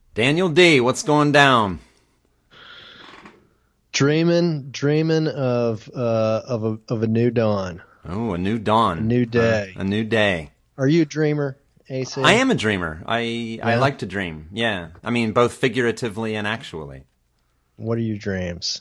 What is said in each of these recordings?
Daniel D, what's going down? Dreaming of a new dawn, Oh, a new dawn. a new day. A new day. Are you a dreamer, AC? I am a dreamer. I Yeah? like to dream. Yeah. I mean, both figuratively and actually. What are your dreams?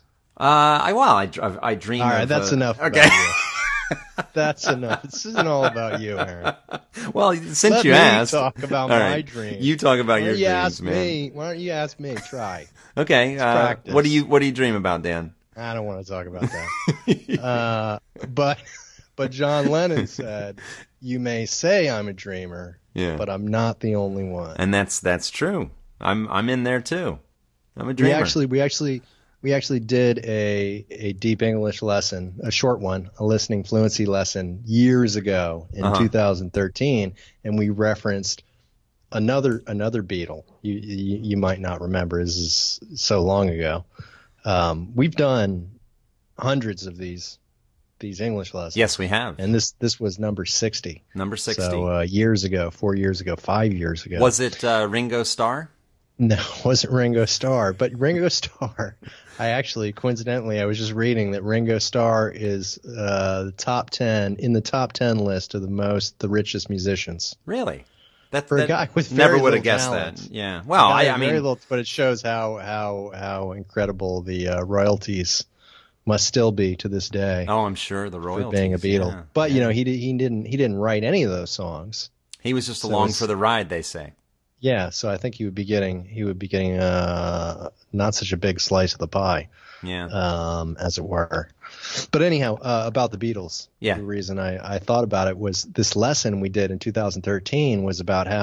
I dream All right, of... that's enough. Okay. About you. That's enough. This isn't all about you, Aaron. Well, since Let you me asked... talk about all my right, dreams. You talk about Why your don't you dreams, ask man. me? Why don't you ask me? Try. Okay. practice. What do you dream about, Dan? I don't want to talk about that. But John Lennon said, "You may say I'm a dreamer, Yeah. but I'm not the only one." And that's true. I'm in there too. I'm a dreamer. We actually did a deep English lesson, a short one, a listening fluency lesson years ago in 2013, and we referenced another Beatle. You might not remember. This is so long ago. We've done hundreds of these English lessons. Yes, we have. And this was number 60. Number 60. So years ago, 4 years ago, 5 years ago. Was it Ringo Starr? No, it wasn't Ringo Starr. But Ringo Starr, coincidentally, I was just reading that Ringo Starr is the top 10 list of the richest musicians. Really? That For a guy with never very would have little guessed talent. that. Yeah. Well, I mean, very little, but it shows how incredible the royalties must still be to this day oh, I'm sure the for royalties. being a Beatle. Yeah. But he didn't write any of those songs. He was just So along it's- for the ride, they say. Yeah, so I think he would be getting not such a big slice of the pie. Yeah. As it were. But anyhow, about the Beatles. Yeah. The reason I thought about it was this lesson we did in 2013 was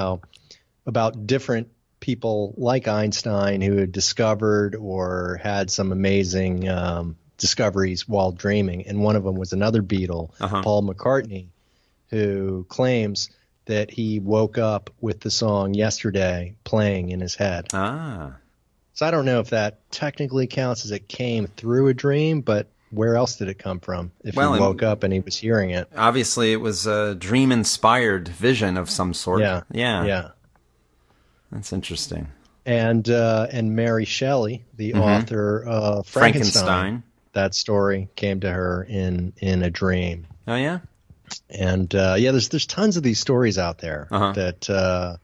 about different people like Einstein who had discovered or had some amazing discoveries while dreaming. And one of them was another Beatle, Paul McCartney, who claims that he woke up with the song Yesterday playing in his head. Ah. So I don't know if that technically counts as it came through a dream, but where else did it come from if he woke up and he was hearing it? Obviously, it was a dream-inspired vision of some sort. Yeah. That's interesting. And Mary Shelley, the author of Frankenstein, that story came to her in a dream. Oh, yeah? And there's tons of these stories out there that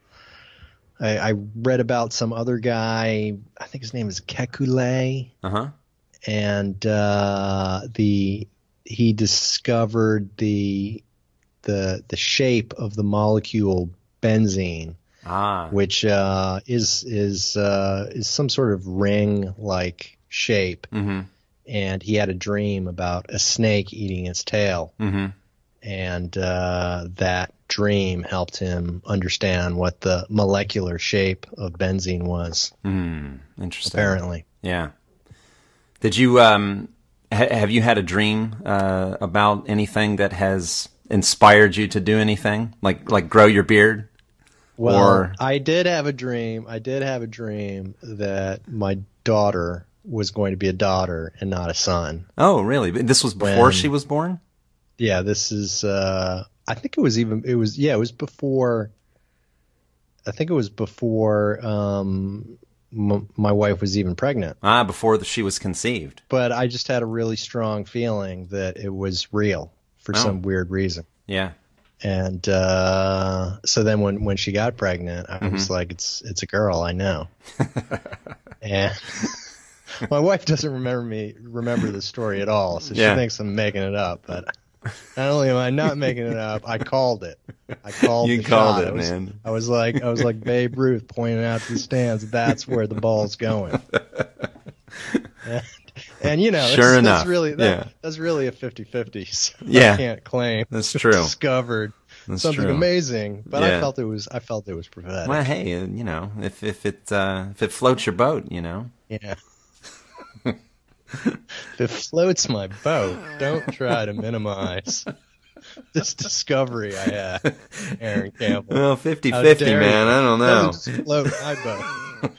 I read about some other guy. I think his name is Kekulé. And he discovered the shape of the molecule benzene, which is some sort of ring-like shape. And he had a dream about a snake eating its tail. And that dream helped him understand what the molecular shape of benzene was. Interesting. Apparently. Yeah. Did you have you had a dream about anything that has inspired you to do anything, like grow your beard? Well, I did have a dream. That my daughter was going to be a daughter and not a son. Oh, really? This was before she was born? Yeah, this is. I think it was before. I think it was before my wife was even pregnant. Before she was conceived. But I just had a really strong feeling that it was real for some weird reason. Yeah. And so then when she got pregnant, I was like, it's a girl, I know. And my wife doesn't remember the story at all, so she thinks I'm making it up. But not only am I not making it up, I called it. You called it, man. I was like Babe Ruth pointing out to the stands. That's where the ball's going. And sure enough, that's really a 50-50. So yeah, I can't claim that's true. Discovered something amazing, but I felt it was prophetic. Well, hey, if it floats your boat, Yeah. If it floats my boat, don't try to minimize this discovery I had, Aaron Campbell. Well, 50-50, man. I don't know. Doesn't just float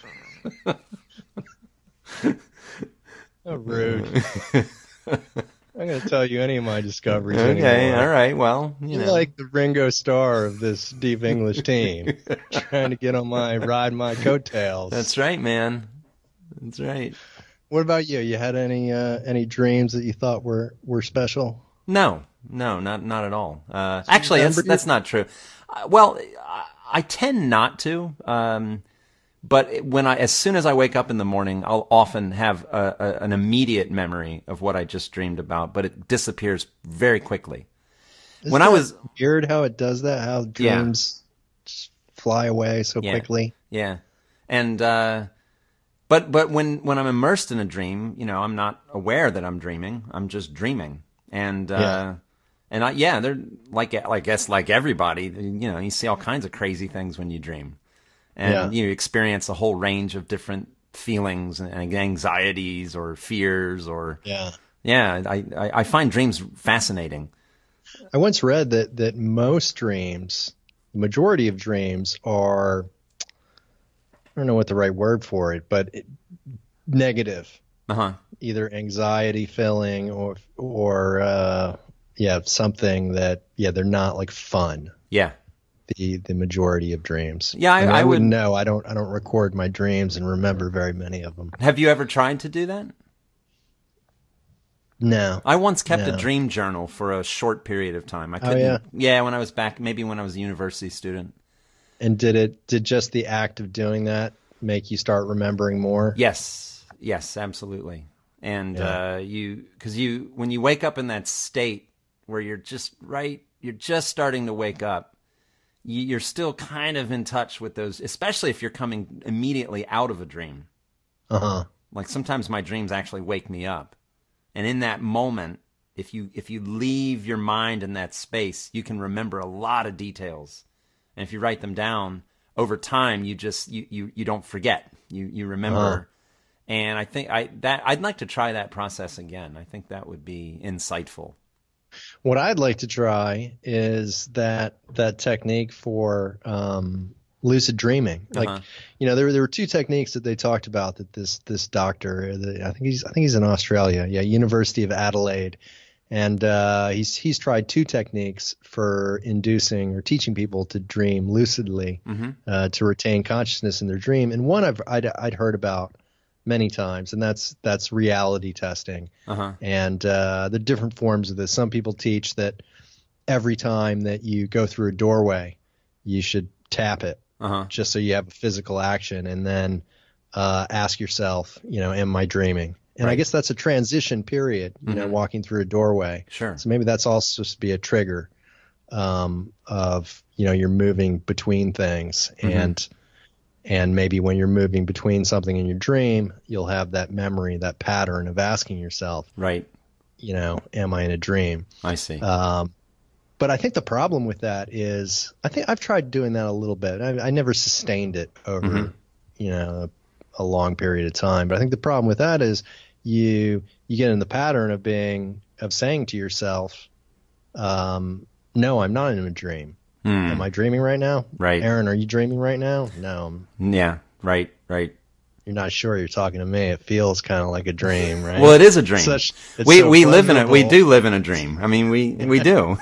my boat. Oh, rude. I'm going to tell you any of my discoveries Okay, anymore. all right. Well, you know. Like the Ringo Starr of this deep English team, trying to get on ride my coattails. That's right, man. That's right. What about you? You had any dreams that you thought were special? No, not at all. Actually, that's not true. Well, I tend not to. But as soon as I wake up in the morning, I'll often have an immediate memory of what I just dreamed about, but it disappears very quickly. When I was weird how it does that, how dreams just fly away so quickly. Yeah. And but when I'm immersed in a dream, you know, I'm not aware that I'm dreaming. I'm just dreaming. And they're like everybody, you know, you see all kinds of crazy things when you dream. And you experience a whole range of different feelings and anxieties or fears or I find dreams fascinating. I once read that most dreams, the majority of dreams are, I don't know what the right word for it, but negative. Either anxiety filling or something that they're not like fun. Yeah. The majority of dreams. Yeah, I wouldn't know. I don't record my dreams and remember very many of them. Have you ever tried to do that? No. I once kept a dream journal for a short period of time. I couldn't. Yeah, when I was back, maybe when I was a university student. And did just the act of doing that make you start remembering more? Yes, absolutely. And when you wake up in that state where you're just starting to wake up, you're still kind of in touch with those, especially if you're coming immediately out of a dream. Like sometimes my dreams actually wake me up. And in that moment, if you leave your mind in that space, you can remember a lot of details. And if you write them down, over time you don't forget. You remember. And I think I'd like to try that process again. I think that would be insightful. What I'd like to try is that technique for lucid dreaming. Like, you know, there were two techniques that they talked about that this doctor, I think he's in Australia, University of Adelaide, and he's tried two techniques for inducing or teaching people to dream lucidly, to retain consciousness in their dream. And one I'd heard about many times, and that's reality testing. And the different forms of this. Some people teach that every time that you go through a doorway, you should tap it, just so you have a physical action, and then ask yourself, you know, am I dreaming? And I guess that's a transition period, you know, walking through a doorway. Sure. So maybe that's also supposed to be a trigger of, you know, you're moving between things, and maybe when you're moving between something in your dream, you'll have that memory, that pattern of asking yourself, right, you know, am I in a dream? I see. But I think the problem with that is, I think I've tried doing that a little bit. I never sustained it over, you know, a long period of time. But I think the problem with that is you get in the pattern of saying to yourself, no, I'm not in a dream. Am I dreaming right now? Right. Aaron, are you dreaming right now? No. Yeah, right. You're not sure you're talking to me. It feels kind of like a dream, right? Well, it is a dream. We live in it. We do live in a dream. I mean, we do.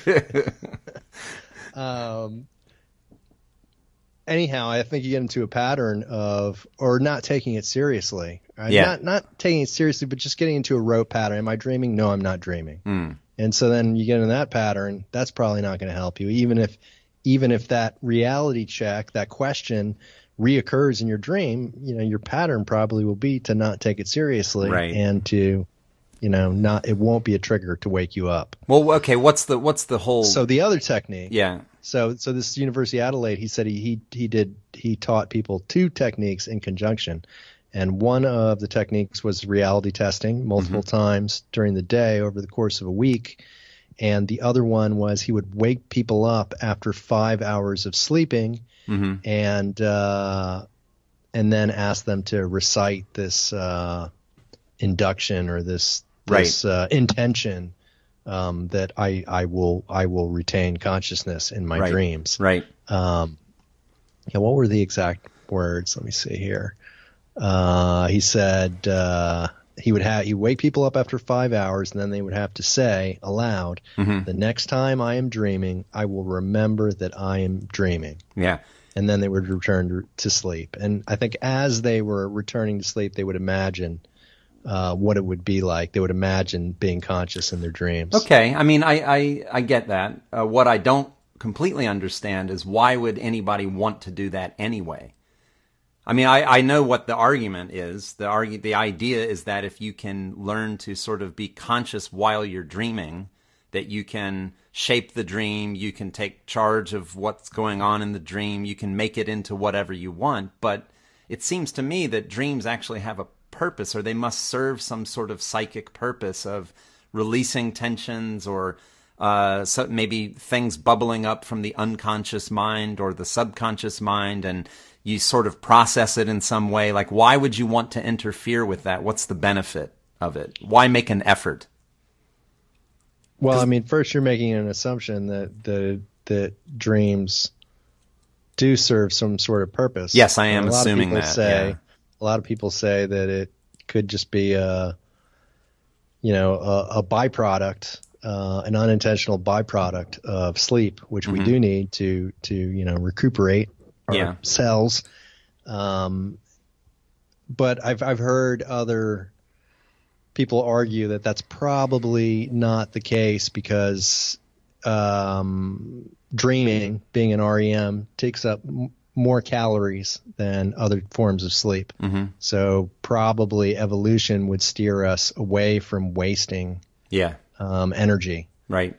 Anyhow, I think you get into a pattern of, or not taking it seriously. Right? Yeah. Not taking it seriously, but just getting into a rote pattern. Am I dreaming? No, I'm not dreaming. And so then you get in that pattern. That's probably not going to help you, even if that reality check, that question, reoccurs in your dream. You know, your pattern probably will be to not take it seriously, right, and to, you know, it won't be a trigger to wake you up. Well, okay, what's the whole? So the other technique, yeah. So this University of Adelaide, he said he taught people two techniques in conjunction. And one of the techniques was reality testing multiple times during the day over the course of a week. And the other one was he would wake people up after 5 hours of sleeping, and then ask them to recite this induction or this intention that I will retain consciousness in my dreams. Right. What were the exact words? Let me see here. He said, he would wake people up after 5 hours, and then they would have to say aloud, the next time I am dreaming, I will remember that I am dreaming. Yeah. And then they would return to sleep. And I think as they were returning to sleep, they would imagine what it would be like. They would imagine being conscious in their dreams. Okay. I mean, I get that. What I don't completely understand is why would anybody want to do that anyway? I mean, I know what the argument is. The idea is that if you can learn to sort of be conscious while you're dreaming, that you can shape the dream, you can take charge of what's going on in the dream, you can make it into whatever you want. But it seems to me that dreams actually have a purpose, or they must serve some sort of psychic purpose of releasing tensions, or so maybe things bubbling up from the unconscious mind or the subconscious mind, and you sort of process it in some way. Like, why would you want to interfere with that? What's the benefit of it? Why make an effort? Well, I mean, first you're making an assumption that dreams do serve some sort of purpose. Yes, I am assuming that. A lot of people say that it could just be a byproduct, an unintentional byproduct of sleep, which we do need to recuperate our cells. But I've heard other people argue that that's probably not the case, because dreaming, being an REM, takes up more calories than other forms of sleep. So probably evolution would steer us away from wasting energy. Right.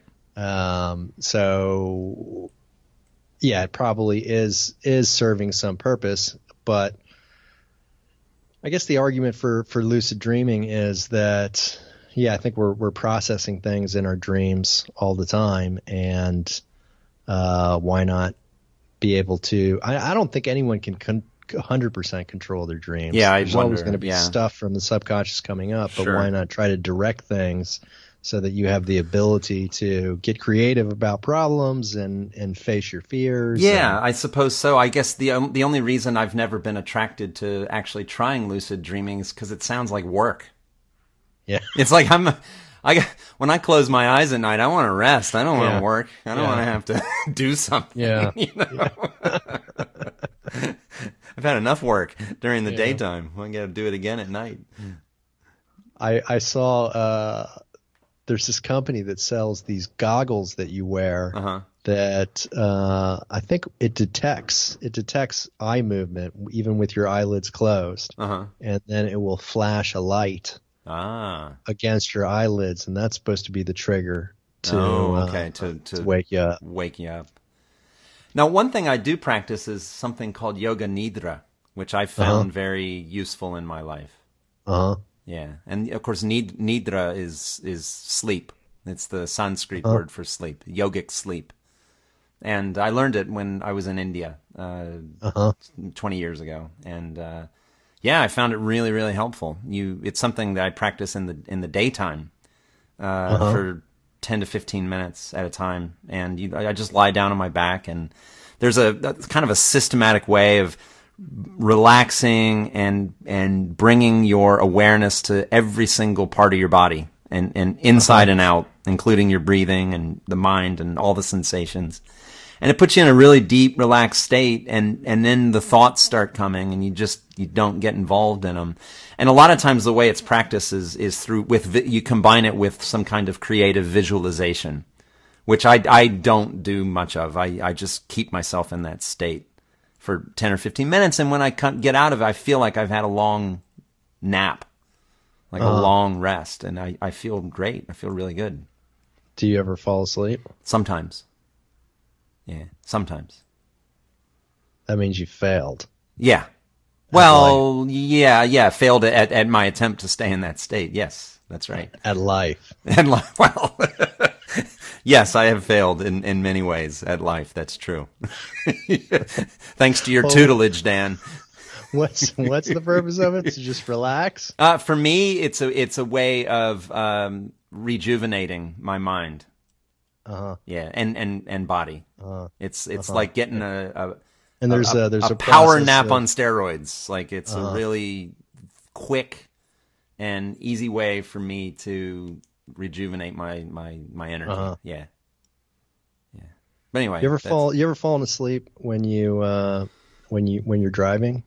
So yeah, it probably is serving some purpose, but I guess the argument for lucid dreaming is that, I think we're processing things in our dreams all the time, and why not be able to? I don't think anyone can 100% control their dreams. Yeah, there's always going to be stuff from the subconscious coming up, but why not try to direct things so that you have the ability to get creative about problems and face your fears? Yeah, I suppose so. I guess the only reason I've never been attracted to actually trying lucid dreaming is because it sounds like work. Yeah. It's like when I close my eyes at night, I want to rest. I don't want to work. I don't want to have to do something. Yeah. I've had enough work during the daytime. I got to do it again at night. I saw there's this company that sells these goggles that you wear that I think it detects eye movement even with your eyelids closed, and then it will flash a light against your eyelids, and that's supposed to be the trigger to wake you up. Now, one thing I do practice is something called yoga nidra, which I found very useful in my life. Yeah, and of course, nidra is sleep. It's the Sanskrit word for sleep, yogic sleep. And I learned it when I was in India 20 years ago, and I found it really, really helpful. It's something that I practice in the daytime for 10 to 15 minutes at a time, and I just lie down on my back, and there's a kind of a systematic way of relaxing and bringing your awareness to every single part of your body, and inside and out, including your breathing and the mind and all the sensations. And it puts you in a really deep, relaxed state, and then the thoughts start coming, and you don't get involved in them. And a lot of times the way it's practiced is through you combine it with some kind of creative visualization, which I don't do much of. I just keep myself in that state for 10 or 15 minutes, and when I get out of it, I feel like I've had a long nap, like a long rest, and I feel great. I feel really good. Do you ever fall asleep? Sometimes. Yeah, sometimes. That means you failed. Yeah. Well, yeah, failed at my attempt to stay in that state. Yes, that's right. At life. Well, yes, I have failed in many ways at life. That's true. Thanks to your tutelage, Dan. What's the purpose of it? To just relax? For me, it's a way of rejuvenating my mind. Yeah, and body. It's like getting a power nap on steroids. Like it's a really quick and easy way for me to rejuvenate my energy. Yeah. But anyway, you ever fallen asleep when you're driving?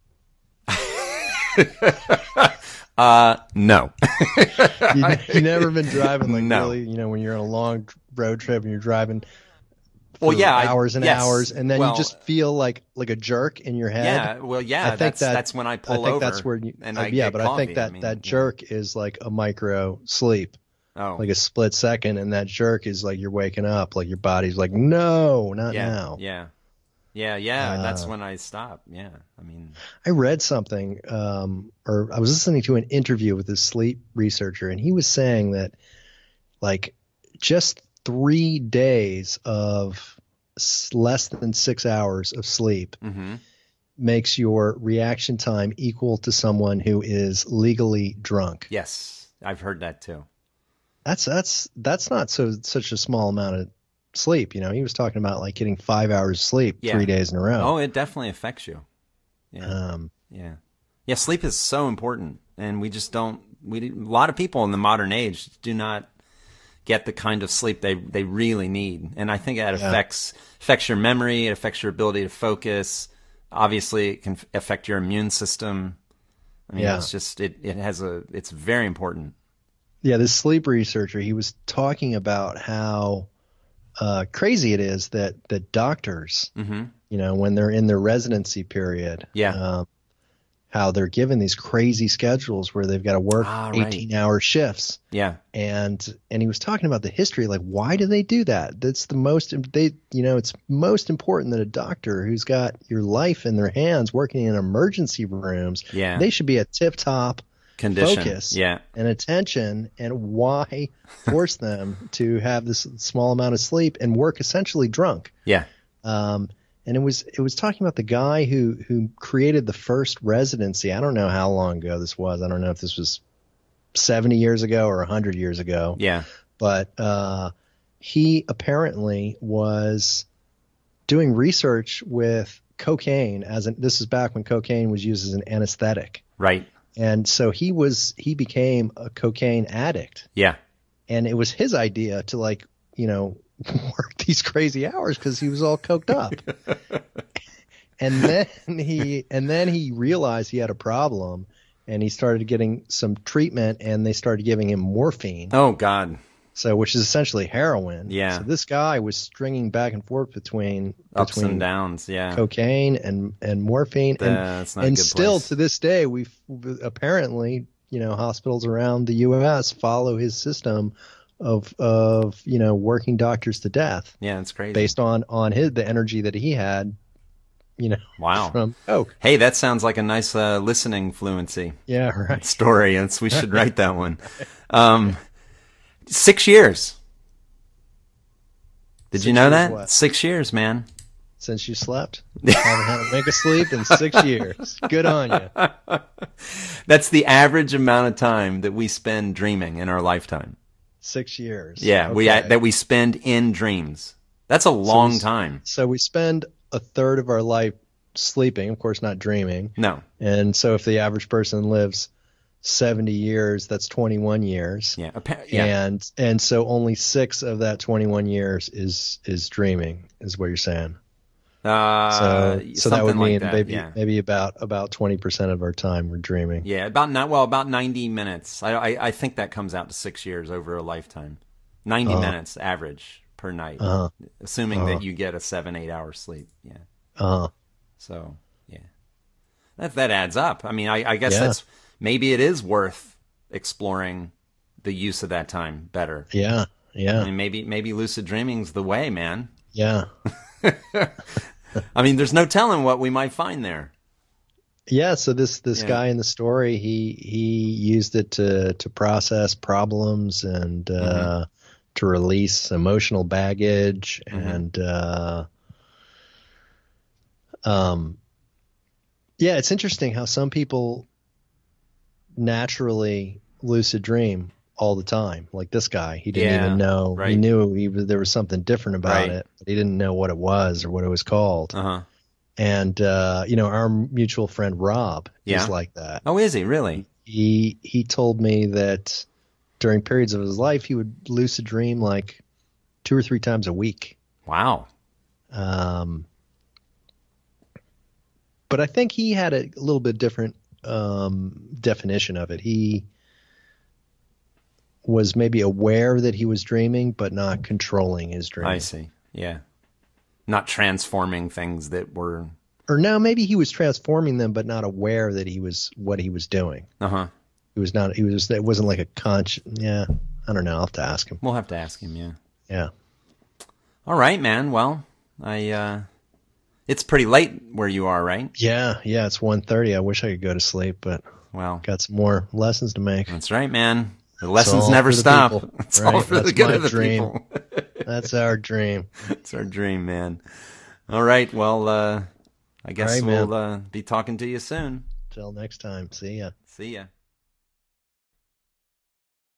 No. you never been driving really, when you're on a long road trip and you're driving for hours and hours, and then you just feel like a jerk in your head. Yeah, that's when I pull over. I think that's where I think that jerk is like a micro sleep. Oh. Like a split second, and that jerk is like you're waking up, like your body's like, no, not now. Yeah. That's when I stop. Yeah, I read something, or I was listening to an interview with this sleep researcher, and he was saying that, like, just 3 days of less than 6 hours of sleep makes your reaction time equal to someone who is legally drunk. Yes, I've heard that too. That's not such a small amount of sleep. He was talking about like getting 5 hours of sleep 3 days in a row. Oh, it definitely affects you. Yeah. Yeah. Sleep is so important, and we just don't. A lot of people in the modern age do not get the kind of sleep they really need, and I think that affects your memory. It affects your ability to focus. Obviously, it can affect your immune system. It's just it's very important. Yeah, this sleep researcher, he was talking about how crazy it is that doctors, when they're in their residency period, how they're given these crazy schedules where they've got to work 18-hour shifts. Yeah. And he was talking about the history, like, why do they do that? That's it's most important that a doctor who's got your life in their hands working in emergency rooms, they should be at tip-top condition, focus and attention, and why force them to have this small amount of sleep and work essentially drunk? Yeah. And it was talking about the guy who created the first residency. I don't know how long ago this was. I don't know if this was 70 years ago or 100 years ago. Yeah. But he apparently was doing research with cocaine this is back when cocaine was used as an anesthetic. Right. And so he became a cocaine addict. Yeah. And it was his idea to work these crazy hours because he was all coked up. and then he realized he had a problem, and he started getting some treatment, and they started giving him morphine. Oh God. So, which is essentially heroin. Yeah. So this guy was stringing back and forth between ups and downs. Yeah. Cocaine and morphine. That's not a and good still place. To this day, we've apparently, hospitals around the U.S. follow his system of working doctors to death. Yeah, it's crazy. Based on the energy that he had. Wow. From coke. Hey, that sounds like a nice listening fluency. Yeah, right. Story. We should write that one. 6 years. Did you know that? What? 6 years, man. Since you slept? Haven't had a wink of sleep in 6 years. Good on you. That's the average amount of time that we spend dreaming in our lifetime. 6 years. Yeah, okay. that we spend in dreams. That's a long time. So we spend a third of our life sleeping, of course not dreaming. No. And so if the average person lives 70 years, that's 21 years. Yeah. And so only 6 of that 21 years is dreaming, is what you're saying. So that would mean maybe about 20% of our time we're dreaming. Yeah, about 90 minutes. I think that comes out to 6 years over a lifetime. 90 minutes average per night, assuming that you get a 7-8 hour sleep. Yeah. So yeah, that adds up. I guess that's. Maybe it is worth exploring the use of that time better. Yeah. Maybe lucid dreaming's the way, man. Yeah. There's no telling what we might find there. Yeah. So this guy in the story, he used it to process problems and to release emotional baggage and it's interesting how some people naturally lucid dream all the time. Like this guy, he didn't even know. Right. He knew there was something different about it, but he didn't know what it was or what it was called. And our mutual friend Rob is like that. Oh, is he really? He told me that during periods of his life, he would lucid dream like 2 or 3 times a week. Wow. But I think he had a little bit different definition of it. He was maybe aware that he was dreaming, but not controlling his dream. I see. Yeah. Not transforming things that were... Or no, maybe he was transforming them, but not aware that what he was doing. Uh-huh. It wasn't like a yeah, I don't know. I'll have to ask him. We'll have to ask him, yeah. Yeah. All right, man. Well, it's pretty late where you are, right? Yeah, it's 1:30. I wish I could go to sleep, but got some more lessons to make. That's right, man. The lessons never stop. It's all for the good of the people. That's our dream. It's our dream, man. All right. Well, I guess we'll be talking to you soon. Till next time. See ya. See ya.